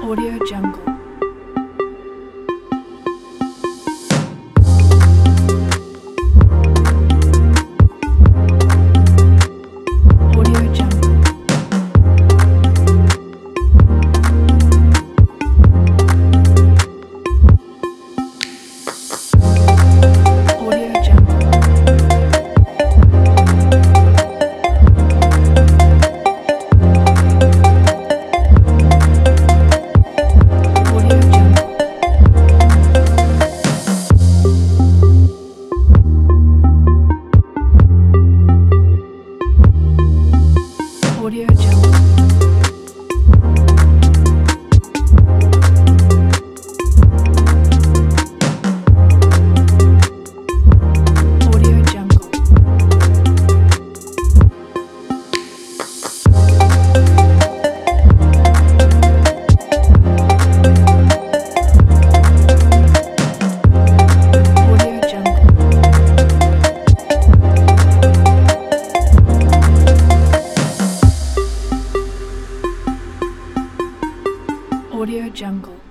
Audio Jungle. Audio Jungle. Audio Jungle. Audio Jungle. Audio Jungle. Audio Jungle. Audio Jungle. Audio Jungle.